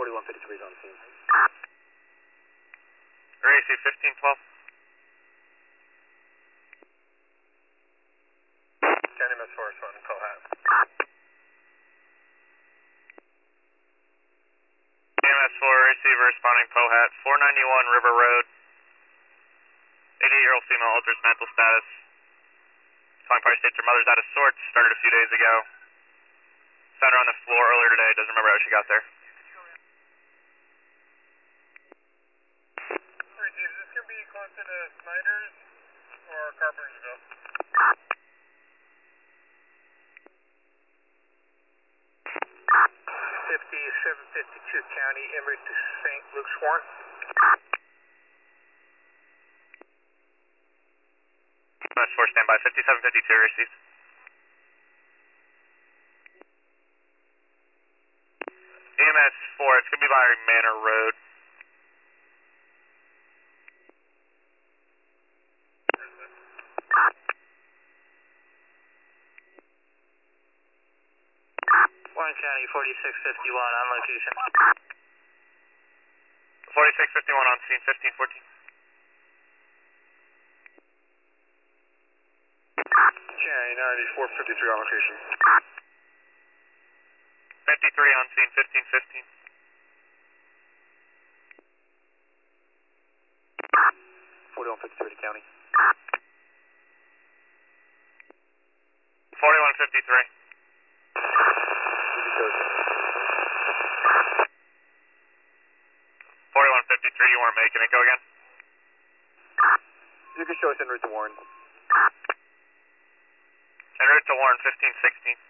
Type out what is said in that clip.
4153 is on scene. RAC 1512. County MS Forest 1, Cohat. EMS 4, receiver responding Pohat, 491 River Road. 88-year-old female, alters mental status. Calling fire states her mother's out of sorts, started a few days ago. Found her on the floor earlier today, doesn't remember how she got there. Is this going to be closer to Snyder's or Carpentersville? 5752 County, Emory to St. Luke's Warren. MS 4 standby, 5752 received. EMS 4, it's going to be by Manor Road. Warren County, 4651 on location. 4651 on scene, 1514. County 9453 on location. 53 on scene, 1515. 4153 County. 4153. 4153, you weren't making it. Go again. You can show us en route to Warren. En route to Warren, 1516.